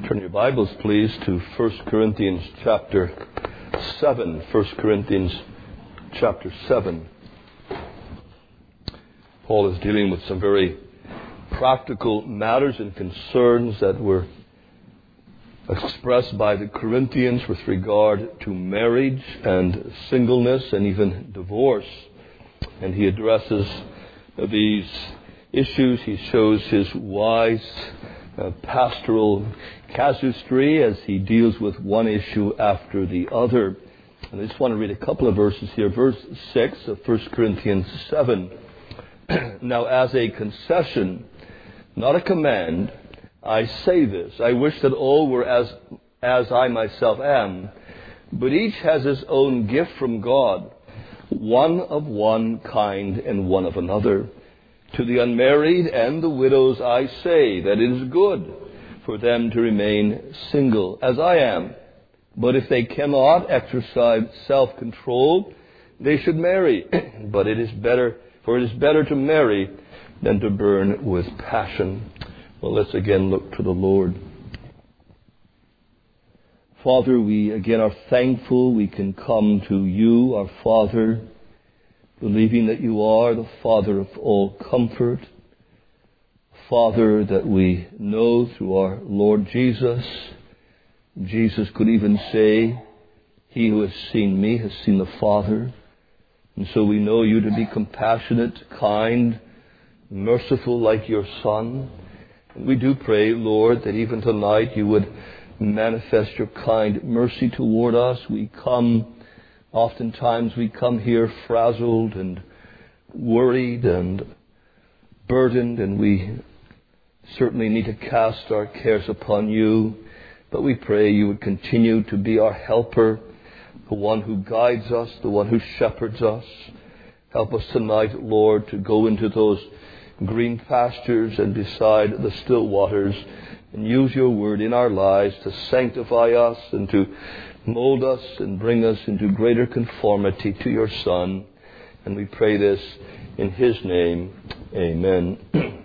Turn your Bibles, please, to 1 Corinthians chapter 7. 1 Corinthians chapter 7. Paul is dealing with some very practical matters and concerns that were expressed by the Corinthians with regard to marriage and singleness and even divorce. And he addresses these issues. He shows his wise pastoral casuistry as he deals with one issue after the other. And I just want to read a couple of verses here. Verse 6 of 1 Corinthians 7. Now, as a concession, not a command, I say this. I wish that all were as I myself am. But each has his own gift from God, one of one kind and one of another. To the unmarried and the widows I say that it is good for them to remain single, as I am. But if they cannot exercise self-control, they should marry. But it is better to marry than to burn with passion. Well, let's again look to the Lord. Father, we again are thankful we can come to you, our Father, believing that you are the Father of all comfort, Father that we know through our Lord Jesus. Jesus could even say, he who has seen me has seen the Father. And so we know you to be compassionate, kind, merciful like your Son. And we do pray, Lord, that even tonight you would manifest your kind mercy toward us. Oftentimes we come here frazzled and worried and burdened, and we certainly need to cast our cares upon you. But we pray you would continue to be our helper, the one who guides us, the one who shepherds us. Help us tonight, Lord, to go into those green pastures and beside the still waters and use your word in our lives to sanctify us and to mold us and bring us into greater conformity to your Son. And we pray this in his name. Amen.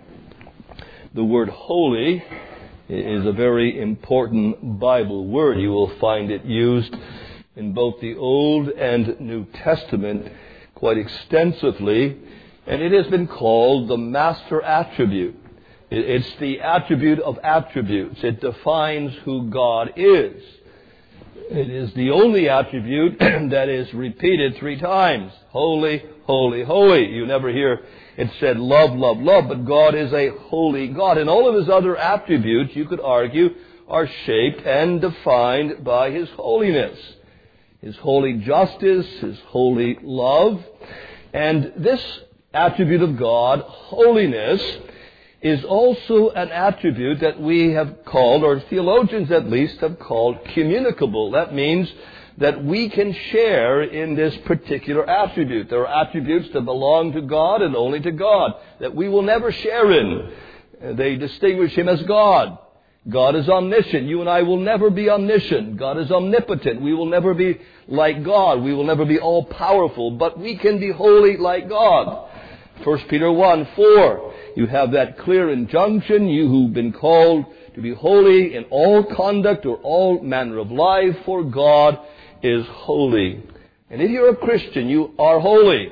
The word holy is a very important Bible word. You will find it used in both the Old and New Testament quite extensively. And it has been called the master attribute. It's the attribute of attributes. It defines who God is. It is the only attribute that is repeated 3 times. Holy, holy, holy. You never hear it said love, love, love, but God is a holy God. And all of his other attributes, you could argue, are shaped and defined by his holiness. His holy justice, his holy love. And this attribute of God, holiness, is also an attribute that we have called, or theologians at least have called, communicable. That means that we can share in this particular attribute. There are attributes that belong to God and only to God, that we will never share in. They distinguish him as God. God is omniscient. You and I will never be omniscient. God is omnipotent. We will never be like God. We will never be all-powerful, but we can be holy like God. 1 Peter 1:4. You have that clear injunction, you who've been called to be holy in all conduct or all manner of life, for God is holy. And if you're a Christian, you are holy.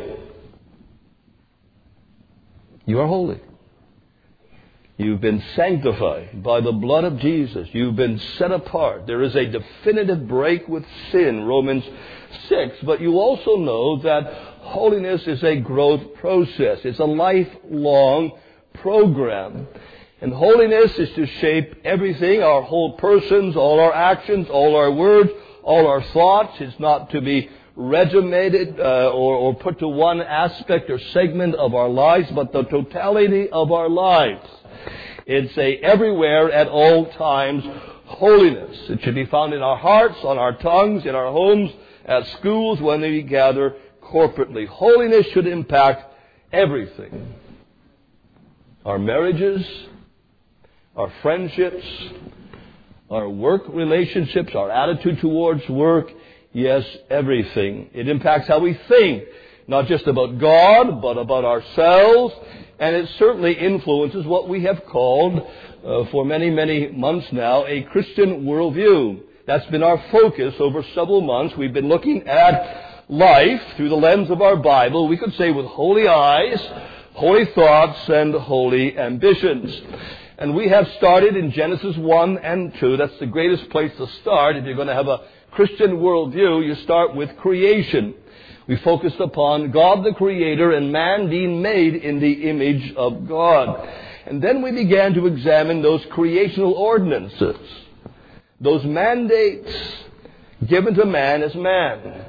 You are holy. You've been sanctified by the blood of Jesus. You've been set apart. There is a definitive break with sin, Romans 6. But you also know that holiness is a growth process. It's a lifelong program. And holiness is to shape everything, our whole persons, all our actions, all our words, all our thoughts. It's not to be regimented or put to one aspect or segment of our lives, but the totality of our lives. It's a everywhere at all times holiness. It should be found in our hearts, on our tongues, in our homes, at schools, when we gather corporately. Holiness should impact everything. Our marriages, our friendships, our work relationships, our attitude towards work, yes, everything. It impacts how we think. not just about God, but about ourselves, and it certainly influences what we have called, for many, many months now, a Christian worldview. That's been our focus over several months. We've been looking at life through the lens of our Bible, we could say with holy eyes, holy thoughts, and holy ambitions. And we have started in Genesis 1 and 2. That's the greatest place to start. If you're going to have a Christian worldview, you start with creation. We focused upon God the Creator and man being made in the image of God. And then we began to examine those creational ordinances, those mandates given to man as man.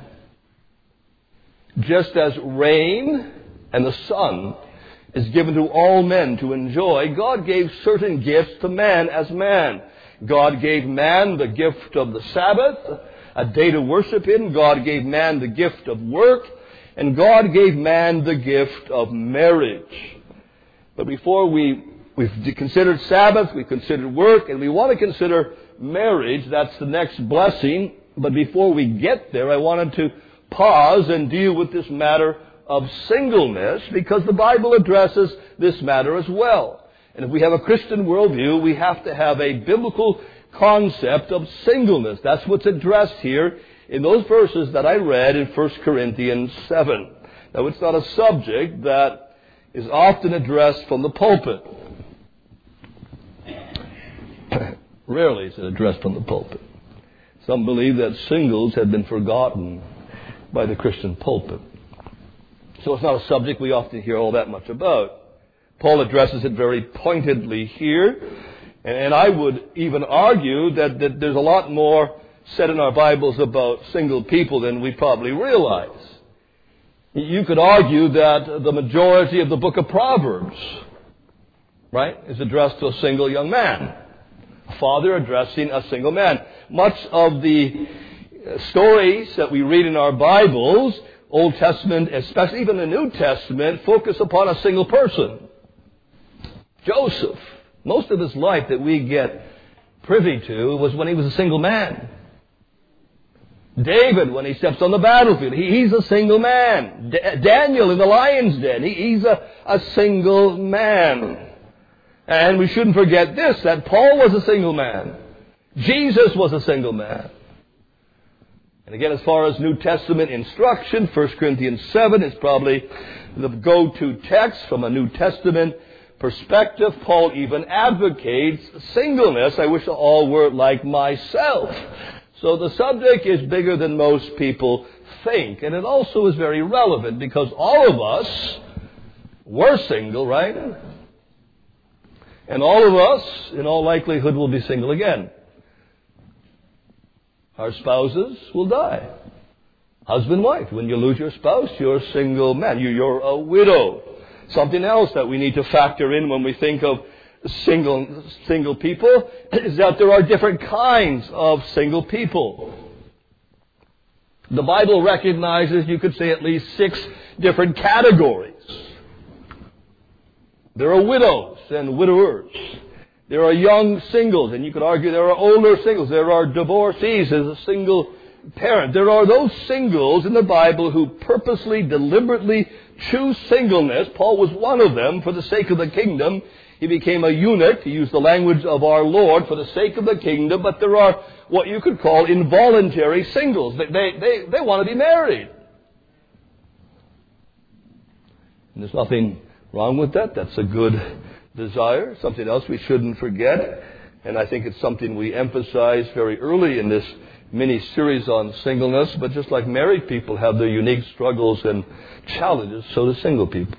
Just as rain and the sun is given to all men to enjoy, God gave certain gifts to man as man. God gave man the gift of the Sabbath, a day to worship in. God gave man the gift of work, and God gave man the gift of marriage. But before we've considered Sabbath, we've considered work, and we want to consider marriage. That's the next blessing. But before we get there, I wanted to pause and deal with this matter of singleness, because the Bible addresses this matter as well. And if we have a Christian worldview, we have to have a biblical concept of singleness. That's what's addressed here in those verses that I read in 1 Corinthians 7. Now, it's not a subject that is often addressed from the pulpit. Rarely is it addressed from the pulpit. Some believe that singles have been forgotten by the Christian pulpit. So it's not a subject we often hear all that much about. Paul addresses it very pointedly here. And I would even argue that there's a lot more said in our Bibles about single people than we probably realize. You could argue that the majority of the book of Proverbs, right, is addressed to a single young man. A father addressing a single man. Much of the stories that we read in our Bibles, Old Testament, especially even the New Testament, focus upon a single person. Joseph, most of his life that we get privy to was when he was a single man. David, when he steps on the battlefield, he's a single man. Daniel in the lion's den, he's a single man. And we shouldn't forget this, that Paul was a single man. Jesus was a single man. And again, as far as New Testament instruction, 1 Corinthians 7 is probably the go-to text from a New Testament perspective. Paul even advocates singleness. I wish all were like myself. So the subject is bigger than most people think. And it also is very relevant because all of us were single, right? And all of us, in all likelihood, will be single again. Our spouses will die. Husband, wife. When you lose your spouse, you're a single man. You're a widow. Something else that we need to factor in when we think of single people is that there are different kinds of single people. The Bible recognizes, you could say, at least 6 different categories. There are widows and widowers. There are young singles, and you could argue there are older singles. There are divorcees as a single parent. There are those singles in the Bible who purposely, deliberately choose singleness. Paul was one of them for the sake of the kingdom. He became a eunuch, to use the language of our Lord, for the sake of the kingdom. But there are what you could call involuntary singles. They want to be married. And there's nothing wrong with that. That's a good desire, something else we shouldn't forget. And I think it's something we emphasize very early in this mini-series on singleness. But just like married people have their unique struggles and challenges, so do single people.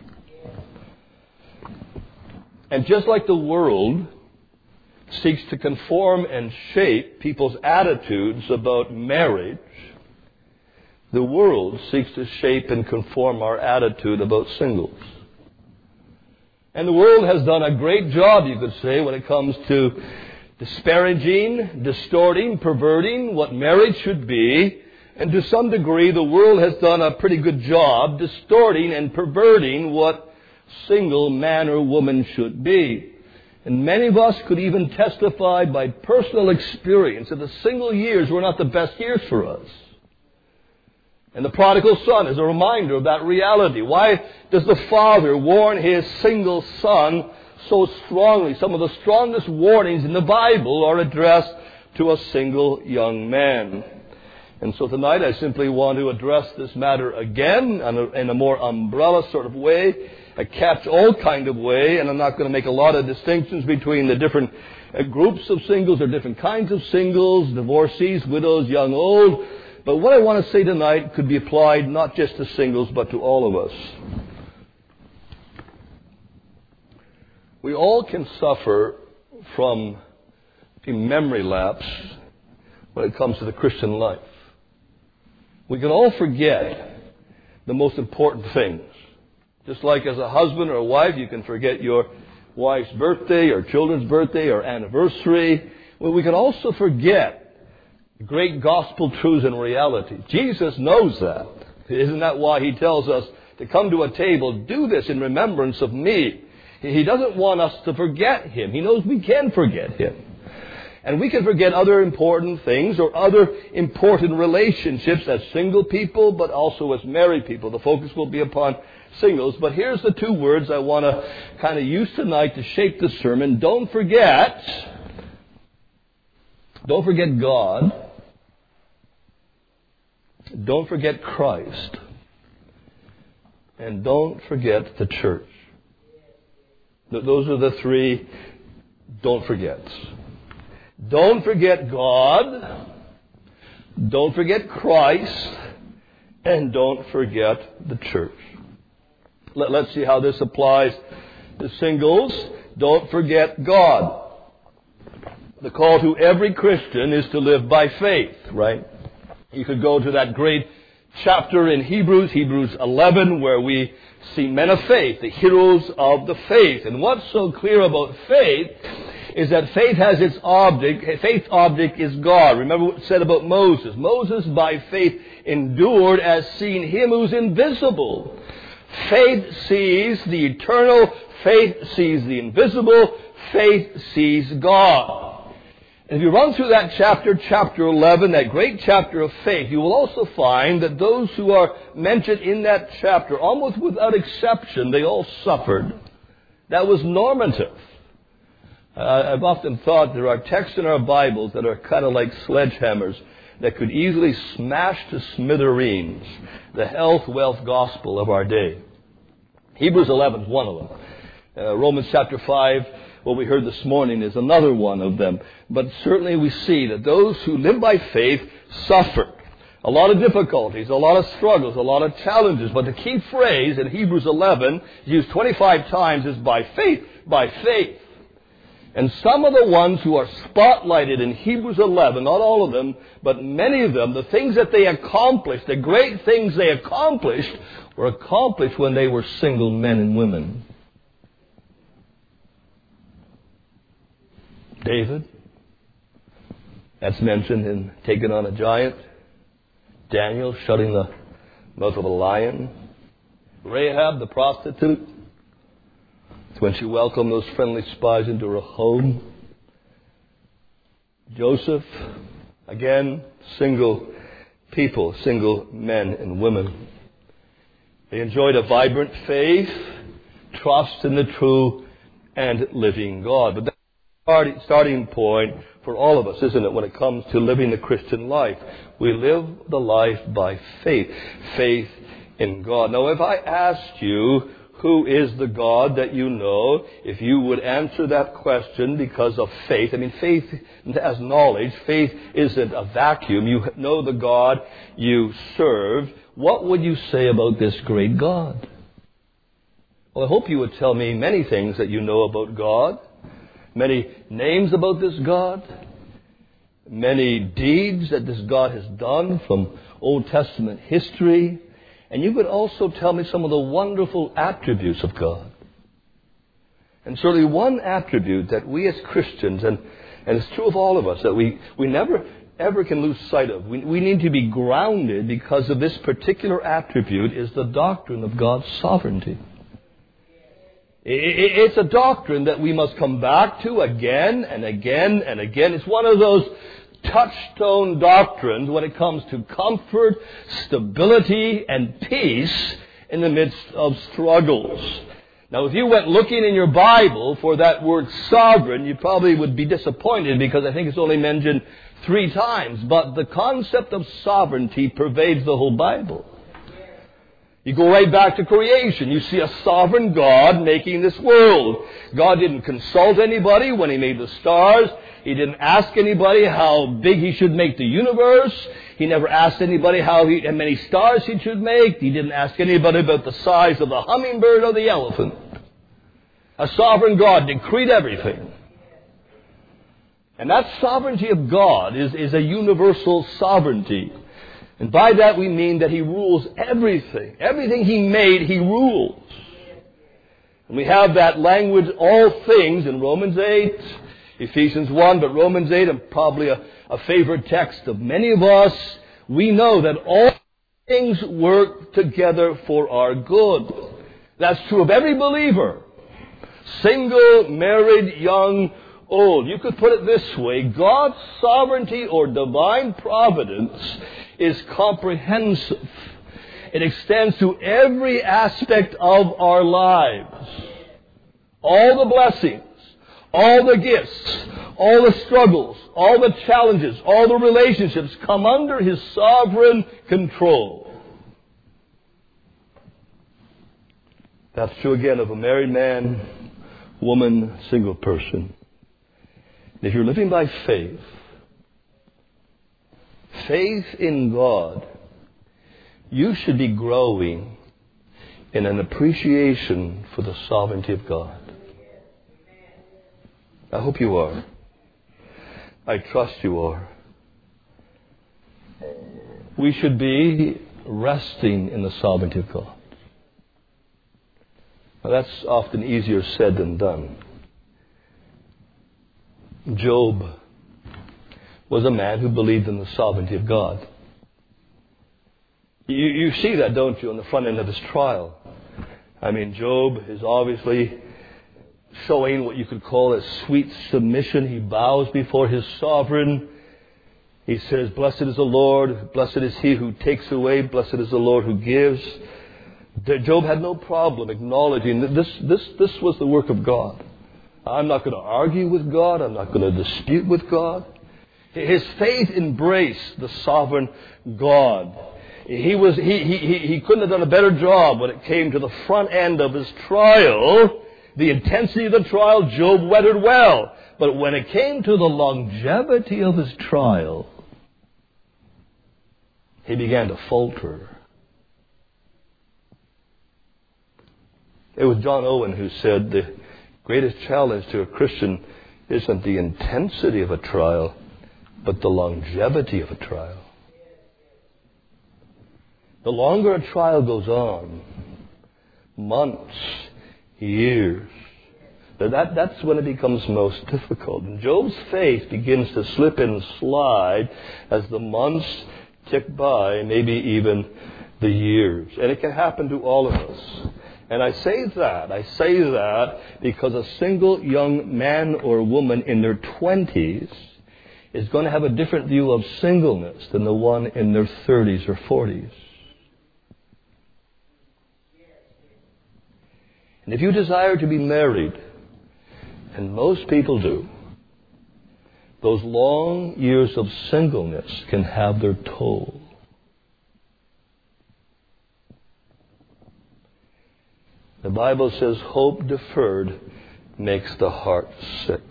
And just like the world seeks to conform and shape people's attitudes about marriage, the world seeks to shape and conform our attitude about singles. And the world has done a great job, you could say, when it comes to disparaging, distorting, perverting what marriage should be. And to some degree, the world has done a pretty good job distorting and perverting what single man or woman should be. And many of us could even testify by personal experience that the single years were not the best years for us. And the prodigal son is a reminder of that reality. Why does the father warn his single son so strongly? Some of the strongest warnings in the Bible are addressed to a single young man. And so tonight I simply want to address this matter again in a more umbrella sort of way, a catch-all kind of way, and I'm not going to make a lot of distinctions between the different groups of singles or different kinds of singles, divorcees, widows, young, old. But what I want to say tonight could be applied not just to singles, but to all of us. We all can suffer from a memory lapse when it comes to the Christian life. We can all forget the most important things. Just like as a husband or a wife, you can forget your wife's birthday or children's birthday or anniversary. Well, we can also forget great gospel truths and reality. Jesus knows that. Isn't that why He tells us to come to a table, do this in remembrance of me? He doesn't want us to forget Him. He knows we can forget Him. And we can forget other important things or other important relationships as single people, but also as married people. The focus will be upon singles. But here's the two words I want to kind of use tonight to shape the sermon. Don't forget God. Don't forget Christ. And don't forget the church. Those are the three don't forgets. Don't forget God. Don't forget Christ. And don't forget the church. Let's see how this applies to singles. Don't forget God. The call to every Christian is to live by faith, right? You could go to that great chapter in Hebrews 11, where we see men of faith, the heroes of the faith. And what's so clear about faith is that faith has its object. Faith's object is God. Remember what it said about Moses. Moses, by faith, endured as seeing Him who's invisible. Faith sees the eternal. Faith sees the invisible. Faith sees God. And if you run through that chapter 11, that great chapter of faith, you will also find that those who are mentioned in that chapter, almost without exception, they all suffered. That was normative. I've often thought there are texts in our Bibles that are kind of like sledgehammers that could easily smash to smithereens the health, wealth gospel of our day. Hebrews 11 is one of them. Romans chapter 5, what we heard this morning, is another one of them. But certainly we see that those who live by faith suffer. A lot of difficulties, a lot of struggles, a lot of challenges. But the key phrase in Hebrews 11, used 25 times, is by faith, by faith. And some of the ones who are spotlighted in Hebrews 11, not all of them, but many of them, the things that they accomplished, the great things they accomplished, were accomplished when they were single men and women. David, that's mentioned in taking on a giant. Daniel, shutting the mouth of a lion. Rahab, the prostitute, it's when she welcomed those friendly spies into her home. Joseph, again, single people, single men and women. They enjoyed a vibrant faith, trust in the true and living God. But that's the starting point for all of us, isn't it, when it comes to living the Christian life? We live the life by faith. Faith in God. Now, if I asked you, who is the God that you know, if you would answer that question because of faith, I mean, faith as knowledge, faith isn't a vacuum. You know the God you serve. What would you say about this great God? Well, I hope you would tell me many things that you know about God. Many names about this God. Many deeds that this God has done from Old Testament history. And you could also tell me some of the wonderful attributes of God. And certainly one attribute that we as Christians, and it's true of all of us, that we never ever can lose sight of. We need to be grounded because of this particular attribute, is the doctrine of God's sovereignty. It's a doctrine that we must come back to again and again and again. It's one of those touchstone doctrines when it comes to comfort, stability, and peace in the midst of struggles. Now, if you went looking in your Bible for that word sovereign, you probably would be disappointed because I think it's only mentioned 3 times. But the concept of sovereignty pervades the whole Bible. You go right back to creation. You see a sovereign God making this world. God didn't consult anybody when He made the stars. He didn't ask anybody how big He should make the universe. He never asked anybody how many stars He should make. He didn't ask anybody about the size of the hummingbird or the elephant. A sovereign God decreed everything. And that sovereignty of God is a universal sovereignty. And by that we mean that He rules everything. Everything He made, He rules. And we have that language, all things, in Romans 8, Ephesians 1, but Romans 8, and probably a favorite text of many of us. We know that all things work together for our good. That's true of every believer. Single, married, young, old. You could put it this way. God's sovereignty or divine providence is comprehensive. It extends to every aspect of our lives. All the blessings, all the gifts, all the struggles, all the challenges, all the relationships come under His sovereign control. That's true again of a married man, woman, single person. If you're living by faith, faith in God, you should be growing in an appreciation for the sovereignty of God. I hope you are. I trust you are. We should be resting in the sovereignty of God. Now, that's often easier said than done. Job was a man who believed in the sovereignty of God. You see that, don't you, on the front end of his trial? I mean, Job is obviously showing what you could call a sweet submission. He bows before his sovereign. He says, "Blessed is the Lord, blessed is He who takes away, blessed is the Lord who gives." Job had no problem acknowledging that this was the work of God. I'm not going to argue with God. I'm not going to dispute with God. His faith embraced the sovereign God. He couldn't have done a better job when it came to the front end of his trial. The intensity of the trial, Job weathered well. But when it came to the longevity of his trial, he began to falter. It was John Owen who said the greatest challenge to a Christian isn't the intensity of a trial, but the longevity of a trial. The longer a trial goes on, months, years, that's when it becomes most difficult. And Job's faith begins to slip and slide as the months tick by, maybe even the years. And it can happen to all of us. And I say that because a single young man or woman in their 20s is going to have a different view of singleness than the one in their 30s or 40s. And if you desire to be married, and most people do, those long years of singleness can have their toll. The Bible says hope deferred makes the heart sick.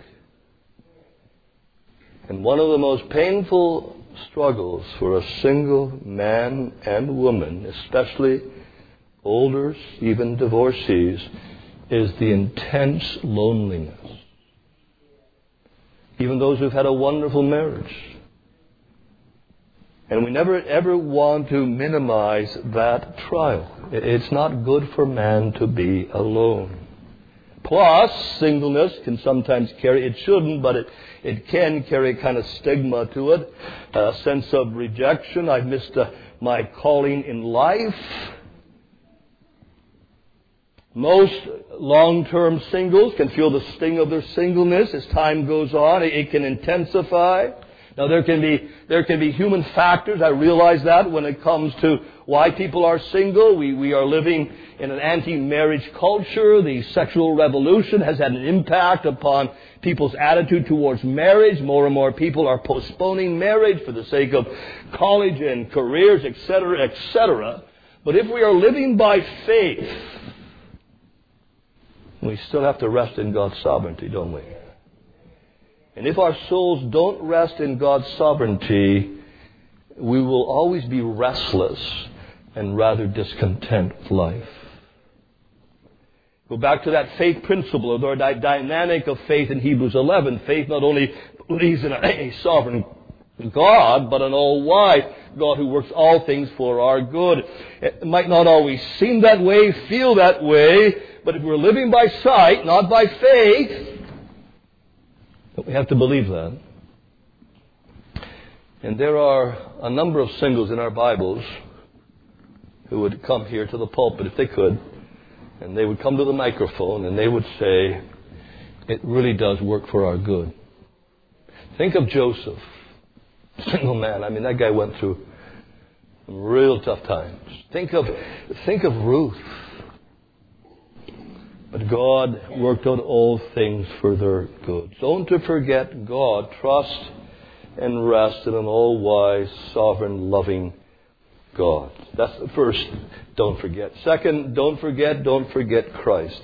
And one of the most painful struggles for a single man and woman, especially olders, even divorcees, is the intense loneliness. Even those who've had a wonderful marriage. And we never ever want to minimize that trial. It's not good for man to be alone. Plus, singleness can sometimes carry, it shouldn't, but it can carry a kind of stigma to it, a sense of rejection. I've missed my calling in life. Most long-term singles can feel the sting of their singleness as time goes on. It can intensify. Now there can be human factors. I realize that when it comes to why people are single. We are living in an anti-marriage culture. The sexual revolution has had an impact upon people's attitude towards marriage. More and more people are postponing marriage for the sake of college and careers, etc., etc. But if we are living by faith, we still have to rest in God's sovereignty, don't we? And if our souls don't rest in God's sovereignty, we will always be restless and rather discontent with life. Go back to that faith principle, or that dynamic of faith in Hebrews 11. Faith not only believes in a sovereign God, but an all-wise God who works all things for our good. It might not always seem that way, feel that way, but if we're living by sight, not by faith, we have to believe that. And there are a number of singles in our Bibles who would come here to the pulpit if they could, and they would come to the microphone and they would say, it really does work for our good. Think of Joseph, single man. I mean, that guy went through some real tough times. Think of Ruth. But God worked out all things for their good. Don't to forget God. Trust and rest in an all-wise, sovereign, loving God. That's the first, don't forget. Second, don't forget Christ.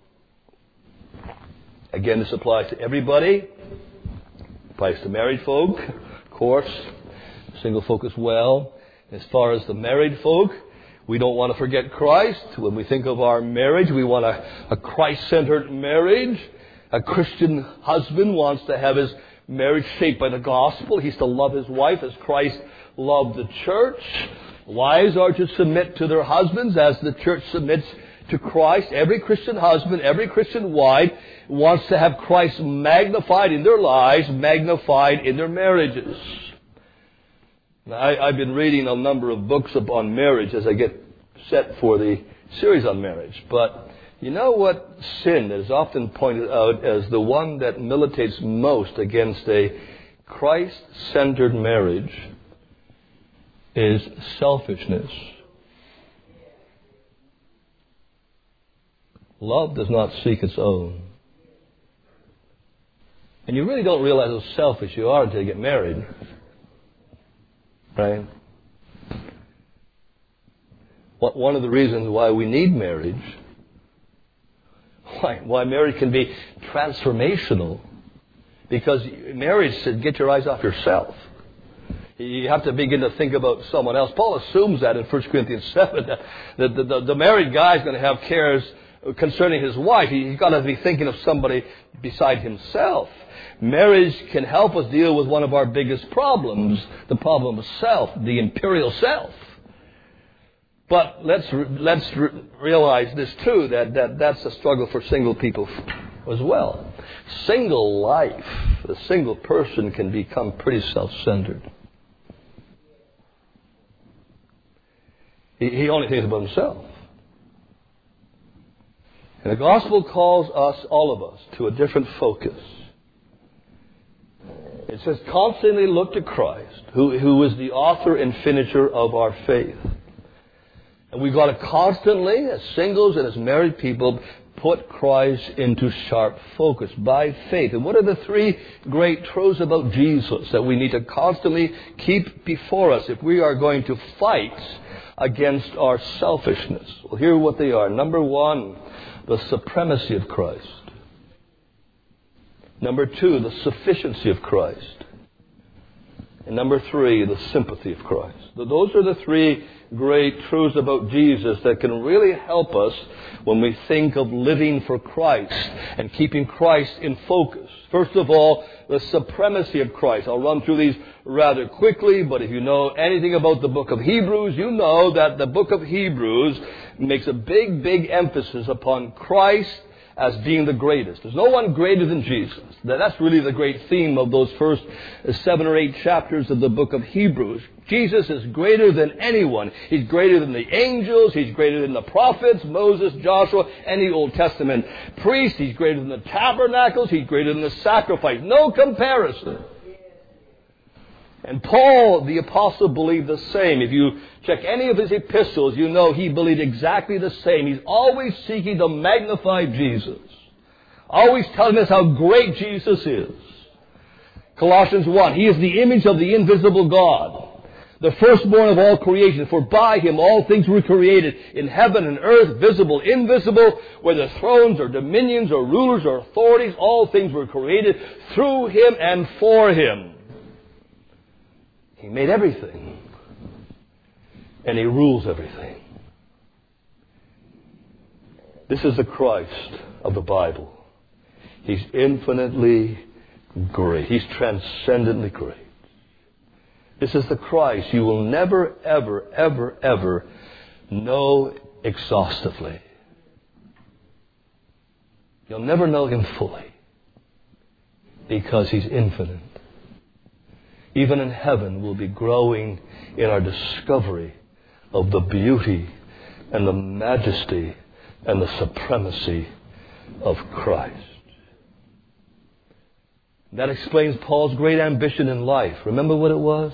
Again, this applies to everybody. Applies to married folk, of course. Single folk as well. As far as the married folk, we don't want to forget Christ. When we think of our marriage, we want a Christ-centered marriage. A Christian husband wants to have his marriage shaped by the gospel. He's to love his wife as Christ loved the church. Wives are to submit to their husbands as the church submits to Christ. Every Christian husband, every Christian wife wants to have Christ magnified in their lives, magnified in their marriages. I've been reading a number of books upon marriage as I get set for the series on marriage. But you know what sin is often pointed out as the one that militates most against a Christ-centered marriage is selfishness. Love does not seek its own. And you really don't realize how selfish you are until you get married. Right? One of the reasons why we need marriage, why marriage can be transformational, because marriage should get your eyes off yourself. You have to begin to think about someone else. Paul assumes that in 1 Corinthians 7, that the married guy is going to have cares concerning his wife. He's got to be thinking of somebody beside himself. Marriage can help us deal with one of our biggest problems, the problem of self, the imperial self. But let's realize this too, that's a struggle for single people as well. Single life, the single person can become pretty self-centered. He only thinks about himself. And the gospel calls us, all of us, to a different focus. It says, constantly look to Christ, who is the author and finisher of our faith. And we've got to constantly, as singles and as married people, put Christ into sharp focus by faith. And what are the three great truths about Jesus that we need to constantly keep before us if we are going to fight against our selfishness? Well, here are what they are. Number one, the supremacy of Christ. Number two, the sufficiency of Christ. And number three, the sympathy of Christ. Those are the three great truths about Jesus that can really help us when we think of living for Christ and keeping Christ in focus. First of all, the supremacy of Christ. I'll run through these rather quickly, but if you know anything about the book of Hebrews, you know that the book of Hebrews makes a big emphasis upon Christ as being the greatest. There's no one greater than Jesus. That's really the great theme of those first 7 or 8 chapters of the book of Hebrews. Jesus is greater than anyone. He's greater than the angels. He's greater than the prophets, Moses, Joshua, any Old Testament priest. He's greater than the tabernacles. He's greater than the sacrifice. No comparison. And Paul, the apostle, believed the same. If you check any of his epistles, you know he believed exactly the same. He's always seeking to magnify Jesus. Always telling us how great Jesus is. Colossians 1, He is the image of the invisible God, the firstborn of all creation. For by Him all things were created, in heaven and earth, visible, invisible, whether thrones or dominions or rulers or authorities, all things were created through Him and for Him. He made everything. And He rules everything. This is the Christ of the Bible. He's infinitely great. He's transcendently great. This is the Christ you will never, ever, ever, ever know exhaustively. You'll never know Him fully because He's infinite. Even in heaven, we'll be growing in our discovery of the beauty and the majesty and the supremacy of Christ. That explains Paul's great ambition in life. Remember what it was?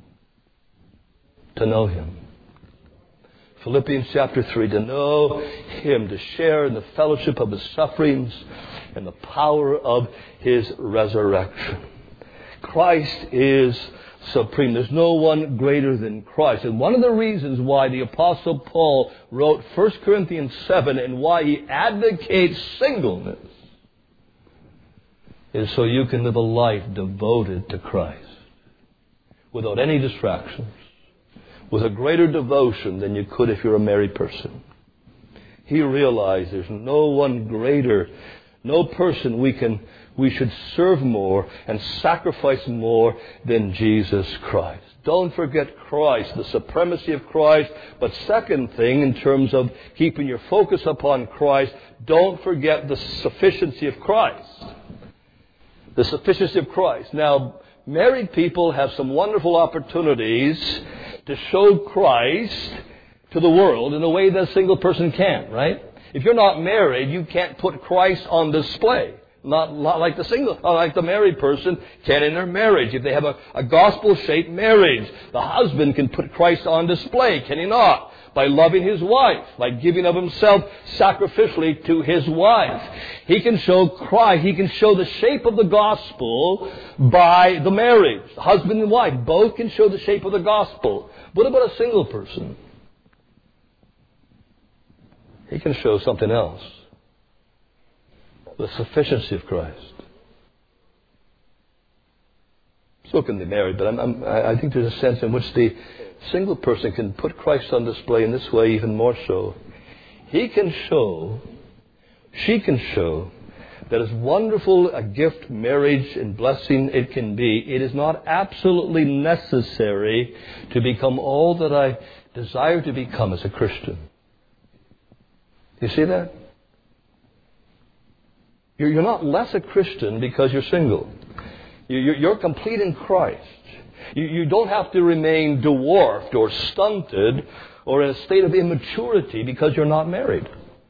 To know Him. Philippians chapter 3, to know Him, to share in the fellowship of His sufferings and the power of His resurrection. Christ is supreme. There's no one greater than Christ. And one of the reasons why the Apostle Paul wrote 1 Corinthians 7 and why he advocates singleness is so you can live a life devoted to Christ without any distractions, with a greater devotion than you could if you're a married person. He realized there's no one greater, no person we should serve more and sacrifice more than Jesus Christ. Don't forget Christ, the supremacy of Christ. But second thing, in terms of keeping your focus upon Christ, don't forget the sufficiency of Christ. The sufficiency of Christ. Now, married people have some wonderful opportunities to show Christ to the world in a way that a single person can't, right? If you're not married, you can't put Christ on display. Not like the married person can in their marriage. If they have a gospel-shaped marriage, the husband can put Christ on display, can he not? By loving his wife, by giving of himself sacrificially to his wife. He can show Christ, he can show the shape of the gospel by the marriage. The husband and wife both can show the shape of the gospel. What about a single person? He can show something else. The sufficiency of Christ. So can the married, but I think there's a sense in which the single person can put Christ on display in this way even more so. She can show that as wonderful a gift marriage and blessing it can be, it is not absolutely necessary to become all that I desire to become as a Christian. You see that? You're not less a Christian because you're single. You're complete in Christ. You don't have to remain dwarfed or stunted or in a state of immaturity because you're not married.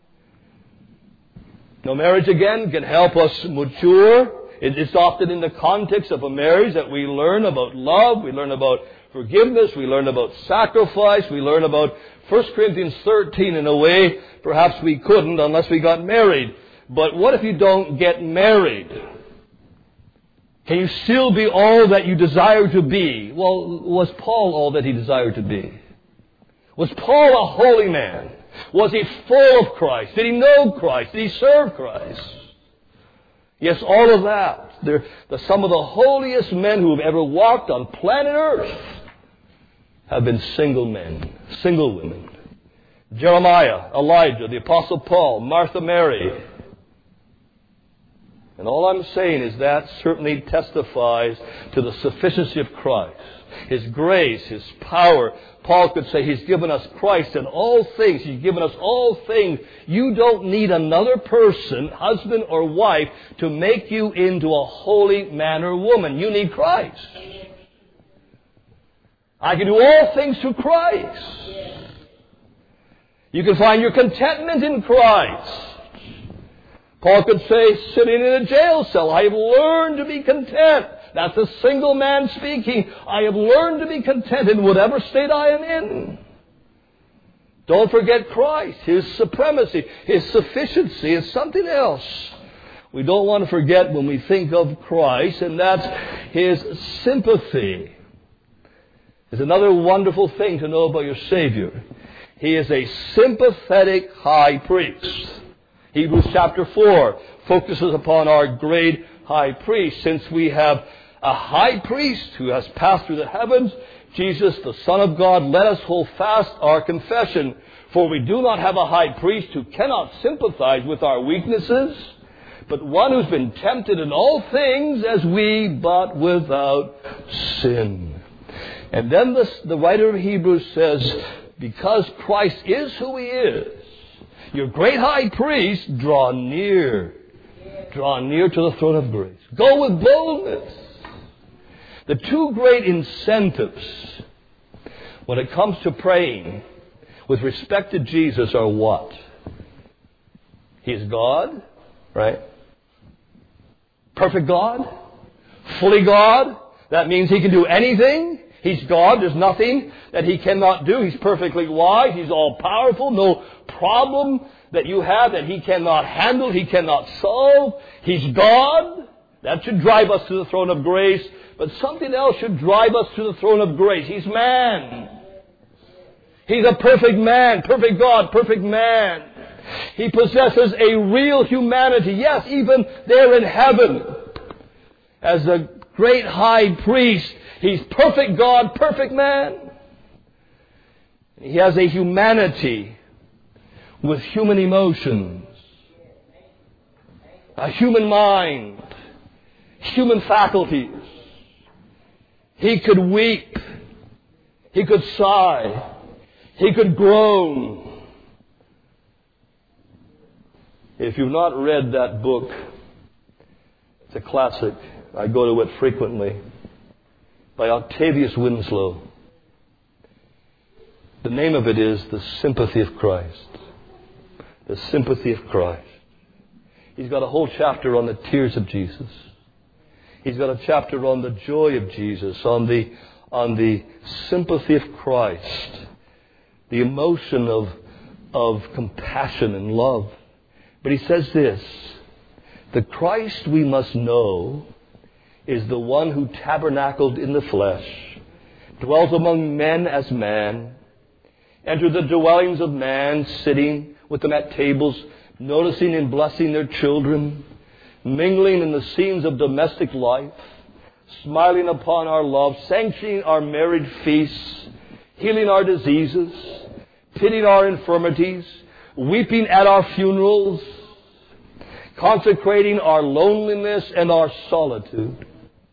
Now, marriage, again, can help us mature. It's often in the context of a marriage that we learn about love, we learn about forgiveness, we learn about sacrifice, we learn about 1 Corinthians 13 in a way perhaps we couldn't unless we got married. But what if you don't get married? Can you still be all that you desire to be? Well, was Paul all that he desired to be? Was Paul a holy man? Was he full of Christ? Did he know Christ? Did he serve Christ? Yes, all of that. Some of the holiest men who have ever walked on planet Earth have been single men, single women. Jeremiah, Elijah, the Apostle Paul, Martha, Mary. And all I'm saying is that certainly testifies to the sufficiency of Christ. His grace, His power. Paul could say He's given us Christ in all things. He's given us all things. You don't need another person, husband or wife, to make you into a holy man or woman. You need Christ. I can do all things through Christ. You can find your contentment in Christ. Paul could say, sitting in a jail cell, I have learned to be content. That's a single man speaking. I have learned to be content in whatever state I am in. Don't forget Christ, His supremacy, His sufficiency is something else we don't want to forget when we think of Christ, and that's His sympathy. It's another wonderful thing to know about your Savior. He is a sympathetic high priest. Hebrews chapter 4 focuses upon our great high priest. Since we have a high priest who has passed through the heavens, Jesus, the Son of God, let us hold fast our confession. For we do not have a high priest who cannot sympathize with our weaknesses, but one who's been tempted in all things as we, but without sin. And then the writer of Hebrews says, because Christ is who He is, your great high priest, draw near. Draw near to the throne of grace. Go with boldness. The two great incentives when it comes to praying with respect to Jesus are what? He's God, right? Perfect God. Fully God. That means He can do anything. He's God. There's nothing that He cannot do. He's perfectly wise. He's all-powerful. No problem that you have that He cannot handle, He cannot solve. He's God. That should drive us to the throne of grace. But something else should drive us to the throne of grace. He's man. He's a perfect man, perfect God, perfect man. He possesses a real humanity. Yes, even there in heaven. As the great high priest, He's perfect God, perfect man. He has a humanity with human emotions, a human mind, human faculties. He could weep. He could sigh. He could groan. If you've not read that book, it's a classic. I go to it frequently. By Octavius Winslow. The name of it is The Sympathy of Christ. The Sympathy of Christ. He's got a whole chapter on the tears of Jesus. He's got a chapter on the joy of Jesus, on the sympathy of Christ, the emotion of compassion and love. But he says this, the Christ we must know is the one who tabernacled in the flesh, dwelt among men as man, entered the dwellings of man, sitting with them at tables, noticing and blessing their children, mingling in the scenes of domestic life, smiling upon our love, sanctioning our marriage feasts, healing our diseases, pitying our infirmities, weeping at our funerals, consecrating our loneliness and our solitude.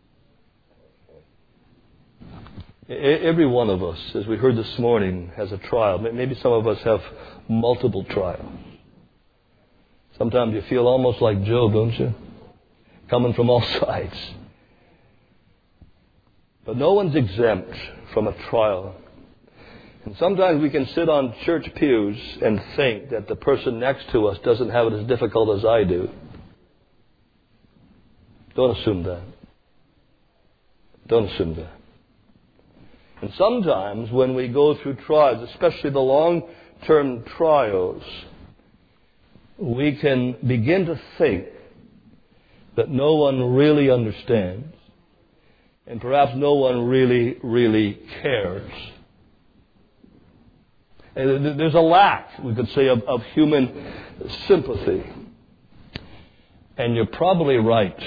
Every one of us, as we heard this morning, has a trial. Maybe some of us have multiple trials. Sometimes you feel almost like Job, don't you? Coming from all sides. But no one's exempt from a trial. And sometimes we can sit on church pews and think that the person next to us doesn't have it as difficult as I do. Don't assume that. Don't assume that. And sometimes when we go through trials, especially the long-term trials, we can begin to think that no one really understands, and perhaps no one really, really cares. And there's a lack, we could say, of human sympathy. And you're probably right.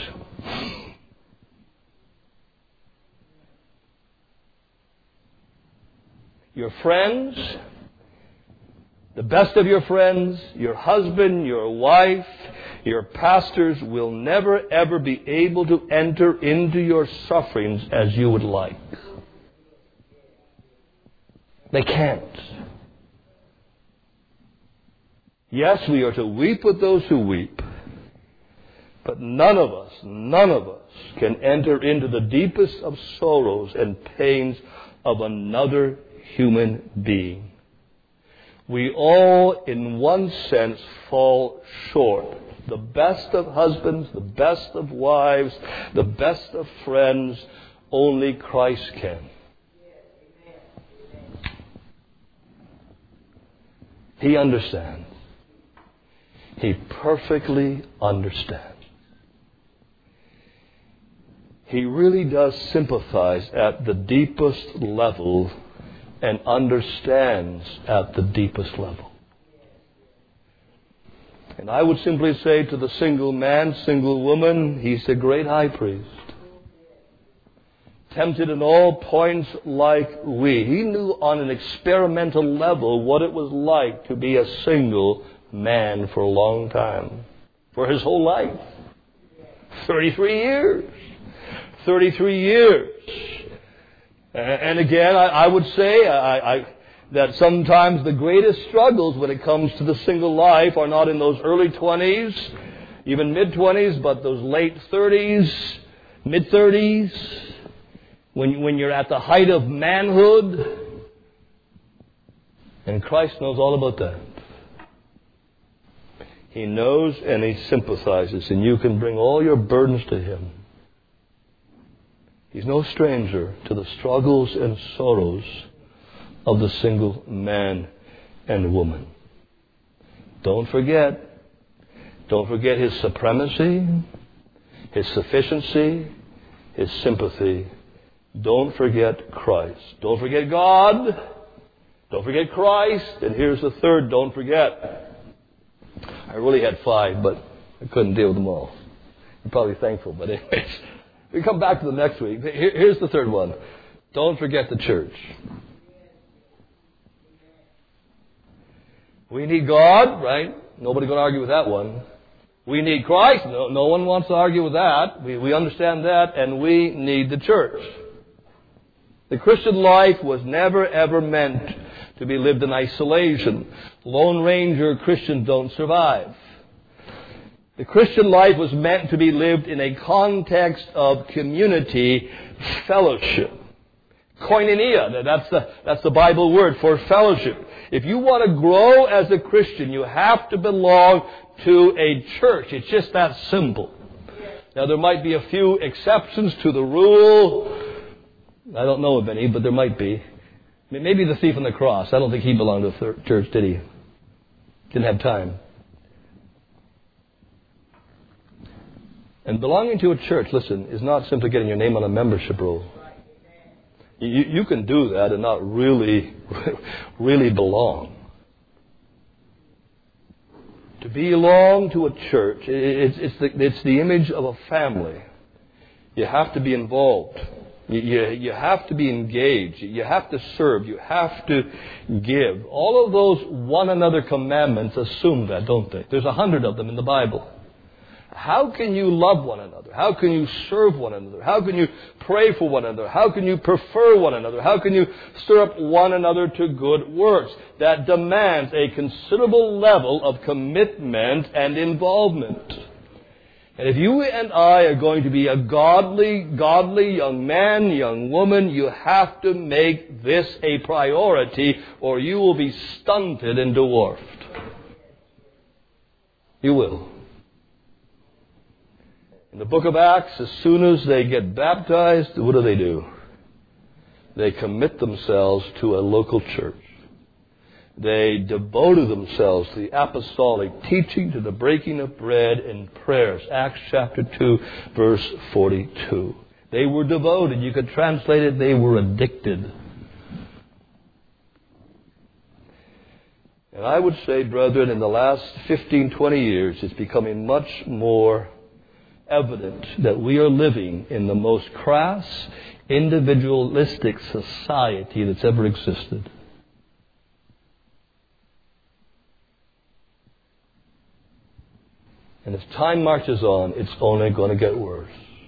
Your friends, the best of your friends, your husband, your wife, your pastors will never ever be able to enter into your sufferings as you would like. They can't. Yes, we are to weep with those who weep, but none of us can enter into the deepest of sorrows and pains of another human being. We all, in one sense, fall short the best of husbands, the best of wives, the best of friends. Only Christ can. He understands. He perfectly understands. He really does sympathize at the deepest level and understands at the deepest level. And I would simply say to the single man, single woman, He's the great high priest. Tempted in all points like we. He knew on an experimental level what it was like to be a single man for a long time. For His whole life. 33 years. 33 years. And again, I would say that sometimes the greatest struggles when it comes to the single life are not in those early 20s, even mid-20s, but those late 30s, mid-30s, when you're at the height of manhood. And Christ knows all about that. He knows and He sympathizes, and you can bring all your burdens to Him. He's no stranger to the struggles and sorrows of the single man and woman. Don't forget His supremacy, His sufficiency, His sympathy. Don't forget Christ. Don't forget God. Don't forget Christ. And here's the third, don't forget. I really had 5, but I couldn't deal with them all. You're probably thankful, but anyways. We come back to them next week. Here's the third one. Don't forget the church. We need God, right? Nobody's going to argue with that one. We need Christ. No one wants to argue with that. We understand that, and we need the church. The Christian life was never, ever meant to be lived in isolation. Lone Ranger Christians don't survive. The Christian life was meant to be lived in a context of community fellowship. Koinonia, that's the Bible word for fellowship. If you want to grow as a Christian, you have to belong to a church. It's just that simple. Now, there might be a few exceptions to the rule. I don't know of any, but there might be. Maybe the thief on the cross. I don't think he belonged to a church, did he? Didn't have time. And belonging to a church, listen, is not simply getting your name on a membership roll. You can do that and not really belong. To belong to a church, it's the image of a family. You have to be involved. You have to be engaged. You have to serve. You have to give. All of those one another commandments assume that, don't they? There's 100 of them in the Bible. How can you love one another? How can you serve one another? How can you pray for one another? How can you prefer one another? How can you stir up one another to good works? That demands a considerable level of commitment and involvement. And if you and I are going to be a godly young man, young woman, you have to make this a priority or you will be stunted and dwarfed. You will. In the book of Acts, as soon as they get baptized, what do? They commit themselves to a local church. They devoted themselves to the apostolic teaching, to the breaking of bread and prayers. Acts chapter 2, verse 42. They were devoted. You could translate it, they were addicted. And I would say, brethren, in the last 15, 20 years, it's becoming much more evident that we are living in the most crass, individualistic society that's ever existed. And as time marches on, it's only going to get worse.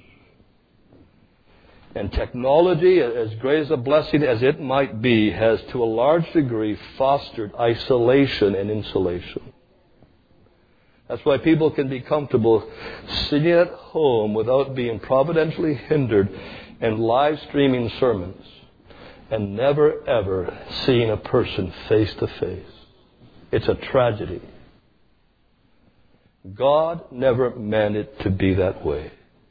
And technology, as great as a blessing as it might be, has to a large degree fostered isolation and insulation. That's why people can be comfortable sitting at home without being providentially hindered and live streaming sermons and never ever seeing a person face to face. It's a tragedy. God never meant it to be that way.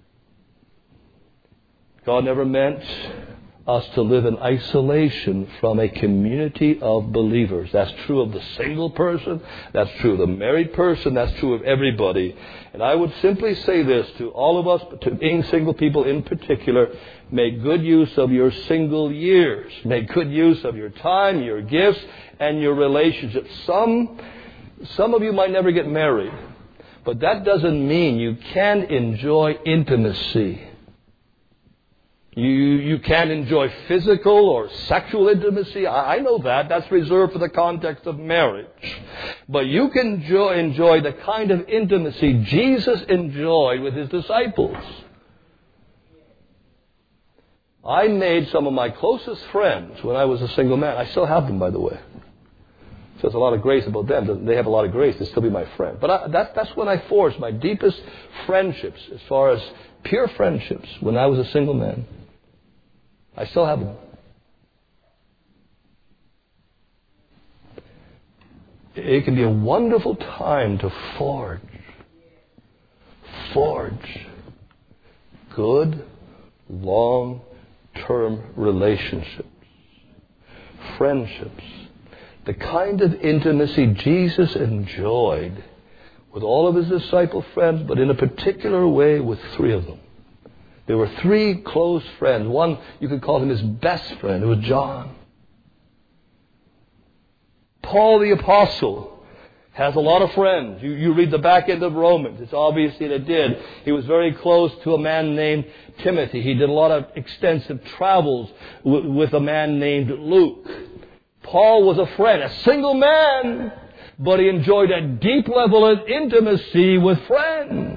God never meant us to live in isolation from a community of believers. That's true of the single person. That's true of the married person. That's true of everybody. And I would simply say this to all of us, to being single people in particular: make good use of your single years. Make good use of your time, your gifts, and your relationships. Some of you might never get married, but that doesn't mean you can't enjoy intimacy. You can't enjoy physical or sexual intimacy. I know that. That's reserved for the context of marriage. But you can enjoy the kind of intimacy Jesus enjoyed with His disciples. I made some of my closest friends when I was a single man. I still have them, by the way. So there's a lot of grace about them. They have a lot of grace. They'll still be my friend. But that's when I forged my deepest friendships, as far as pure friendships, when I was a single man. I still have them. It can be a wonderful time to forge good, long-term relationships, friendships, the kind of intimacy Jesus enjoyed with all of His disciple friends, but in a particular way with three of them. There were three close friends. One, you could call him his best friend. It was John. Paul the Apostle has a lot of friends. You read the back end of Romans. It's obvious that it did. He was very close to a man named Timothy. He did a lot of extensive travels with a man named Luke. Paul was a friend, a single man, but he enjoyed a deep level of intimacy with friends.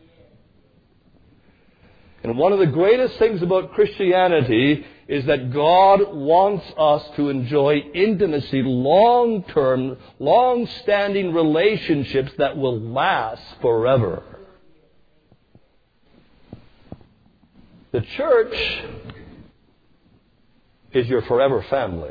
And one of the greatest things about Christianity is that God wants us to enjoy intimacy, long-term, long-standing relationships that will last forever. The church is your forever family.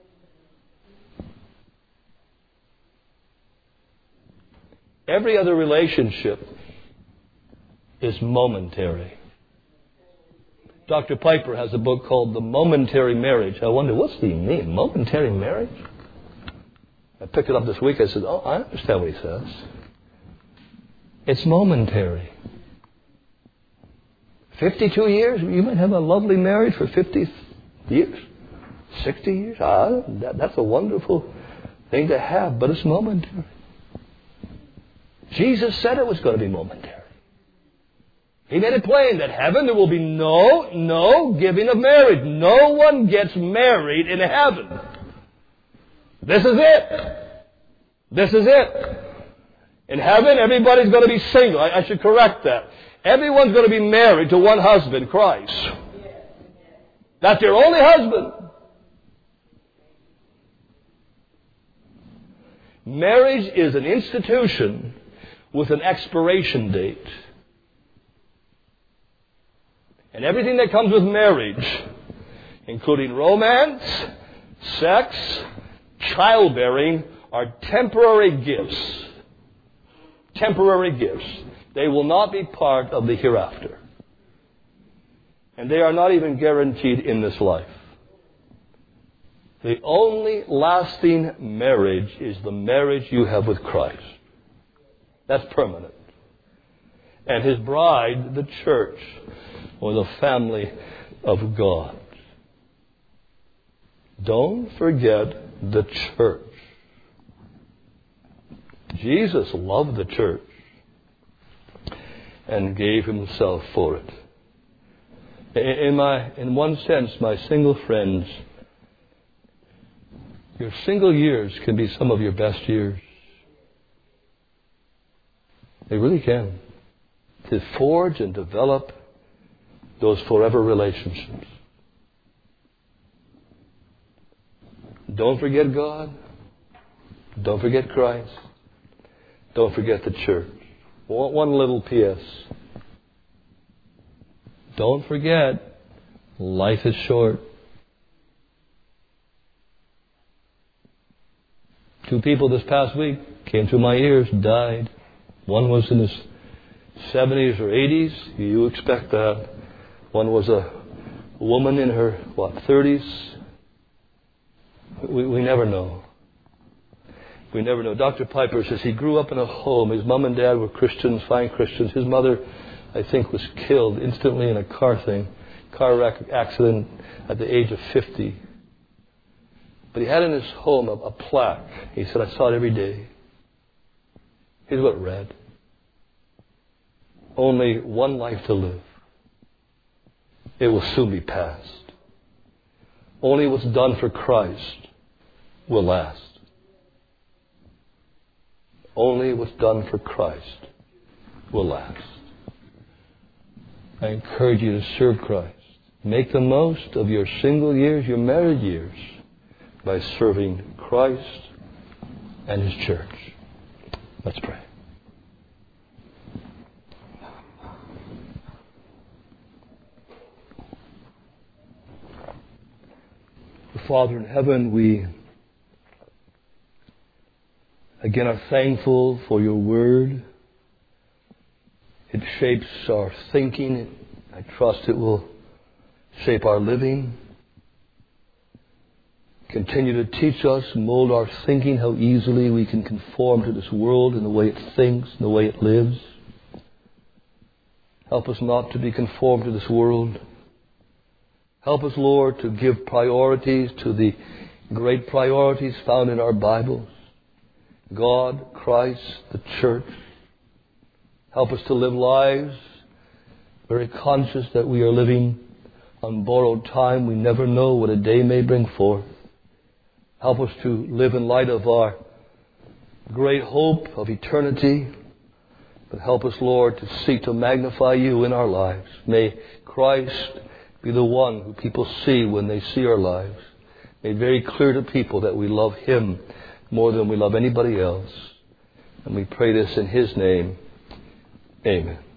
Every other relationship is momentary. Dr. Piper has a book called The Momentary Marriage. I wonder, what's he mean? Momentary marriage? I picked it up this week. I said, I understand what he says. It's momentary. 52 years? You might have a lovely marriage for 50 years. 60 years? That's a wonderful thing to have, but it's momentary. Jesus said it was going to be momentary. He made it plain that heaven there will be no giving of marriage. No one gets married in heaven. This is it. This is it. In heaven, everybody's going to be single. I should correct that. Everyone's going to be married to one husband, Christ. That's your only husband. Marriage is an institution with an expiration date. And everything that comes with marriage, including romance, sex, childbearing, are temporary gifts. Temporary gifts. They will not be part of the hereafter. And they are not even guaranteed in this life. The only lasting marriage is the marriage you have with Christ. That's permanent. And His bride, the church, or the family of God. Don't forget the church. Jesus loved the church and gave Himself for it. In one sense, my single friends, your single years can be some of your best years. They really can. To forge and develop those forever relationships. Don't forget God. Don't forget Christ. Don't forget the church. One little P.S. Don't forget, life is short. 2 people this past week came to my ears, died. One was in his 70s or 80s. You expect that. One was a woman in her, 30s. We never know. We never know. Dr. Piper says he grew up in a home. His mom and dad were Christians, fine Christians. His mother, I think, was killed instantly in a car accident at the age of 50. But he had in his home a plaque. He said, I saw it every day. Here's what it read. Only one life to live. It will soon be past. Only what's done for Christ will last. Only what's done for Christ will last. I encourage you to serve Christ. Make the most of your single years, your married years, by serving Christ and His church. Let's pray. Father in heaven, we again are thankful for your word. It shapes our thinking. I trust it will shape our living. Continue to teach us, mold our thinking, how easily we can conform to this world in the way it thinks, in the way it lives. Help us not to be conformed to this world. Help us, Lord, to give priorities to the great priorities found in our Bibles. God, Christ, the church. Help us to live lives very conscious that we are living on borrowed time. We never know what a day may bring forth. Help us to live in light of our great hope of eternity. But help us, Lord, to seek to magnify you in our lives. May Christ be the one who people see when they see our lives. Made very clear to people that we love Him more than we love anybody else. And we pray this in His name. Amen.